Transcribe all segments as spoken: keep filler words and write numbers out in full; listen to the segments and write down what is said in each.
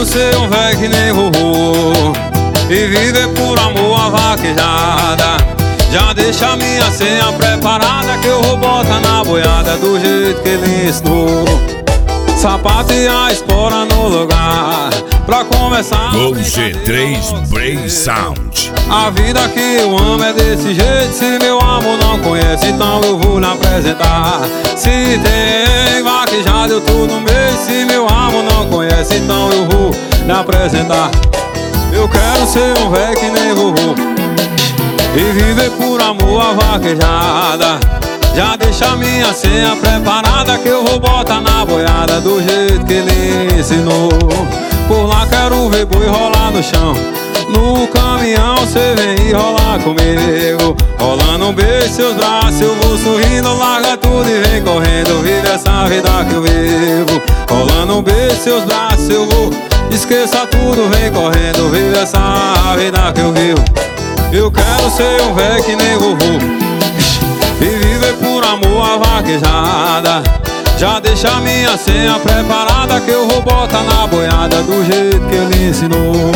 quero ser um véi que nem vovô e viver por amor a vaquejada. Já deixa a minha senha preparada que eu vou botar na boiada do jeito que ele ensinou. Sapato e a espora no lugar pra começar. Gol G três Brain Sound. A vida que eu amo é desse jeito. Se meu amor não conhece, então eu vou lhe apresentar. Se tem vaquejada eu tô no meio. Se meu amor não conhece, então eu vou lhe apresentar. Eu quero ser um véi que nem vovô e viver por amor a vaquejada. Já deixa a minha senha preparada que eu vou botar na boiada do jeito que ele ensinou. Por lá quero ver boi rolar no chão. No caminhão cê vem e rolar comigo. Rolando um beijo seus braços, eu vou sorrindo. Larga tudo e vem correndo, vive essa vida que eu vivo. Rolando um beijo seus braços, eu vou. Esqueça tudo, vem correndo, vive essa vida que eu vivo. Eu quero ser um véi que nem vovô e viver por amor a vaquejada. Já deixa a minha senha preparada que eu vou botar na boiada do jeito que ele ensinou.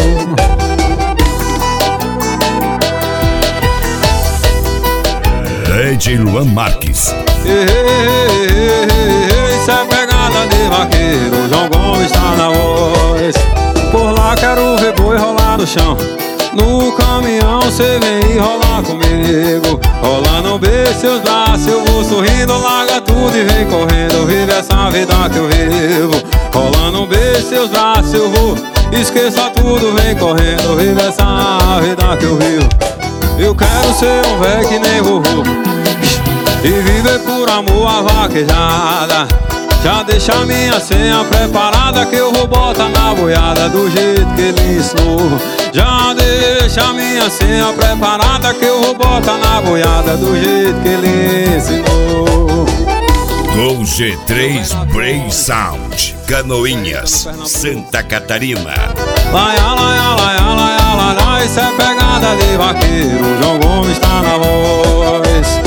Ed Luan Marques. Ei, ei, ei, ei, isso é pegada de vaqueiro, João Gomes tá na voz. Por lá quero ver boi rolar no chão. No caminhão cê vem e rolar comigo. Rolando um beijo seus braços, eu vou sorrindo. Larga tudo e vem correndo, vive essa vida que eu vivo. Rolando um beijo seus braços, eu vou. Esqueça tudo, vem correndo, vive essa vida que eu vivo. Eu quero ser um véi que nem vovô e viver por amor a vaquejada. Já deixa a minha senha preparada que eu vou botar na boiada do jeito que ele ensinou. Já deixa a minha senha preparada que eu vou botar na boiada do jeito que ele ensinou. Gol G três Brain Sound, Canoinhas, Santa Catarina. Laia, laia, laia, laia, laia, isso é pegada de vaqueiro, João Gomes tá na voz.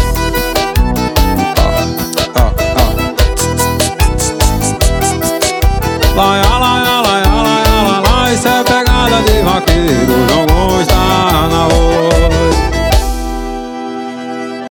Laia, laia, laia, laia, laia, isso é pegada de vaqueiro, João Gomes tá na voz.